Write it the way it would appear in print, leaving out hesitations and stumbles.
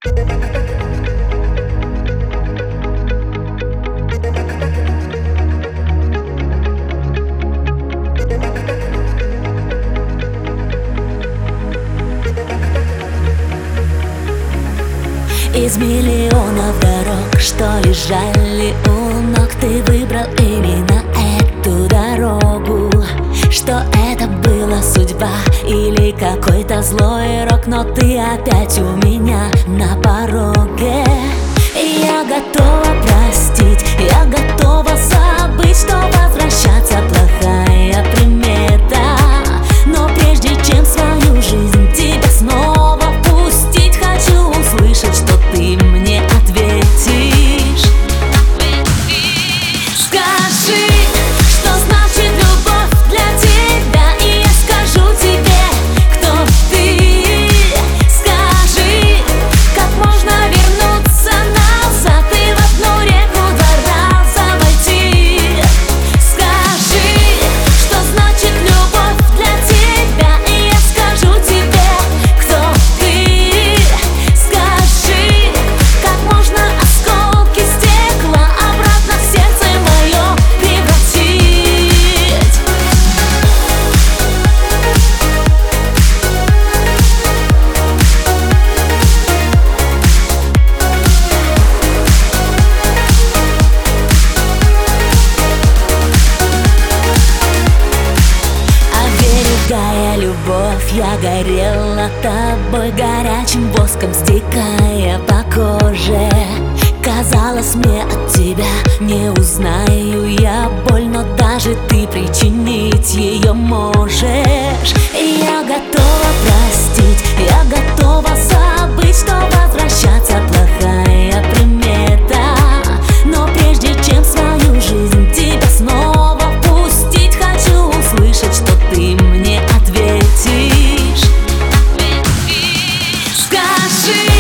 Из миллионов дорог, что лежали у ног, ты выбрал именно эту дорогу. Что это была судьба или какой-то злой рок, но ты опять у меня на пороге. Я готова простить, я готова забыть, что возвращаться плохая примета. Но прежде чем свою жизнь тебя снова впустить, хочу услышать, что ты мне ответишь. Скажи, что значит любовь для тебя, и я скажу тебе, кто ты. Скажи, как можно вернуться назад и в одну реку два раза войти. Скажи, что значит любовь для тебя, и я скажу тебе, кто ты. Скажи, как можно осколки стекла обратно в сердце мое превратить. Оберегая любовь, я горела тобой горячим воском, стекая по коже. Казалось, мне от тебя не узнаю я боль, но даже ты причинить ее можешь. И я готова простить, я готова забыть, что возвращаться плохая примета. Но прежде чем свою жизнь тебя снова впустить, хочу услышать, что ты мне ответишь. Скажи,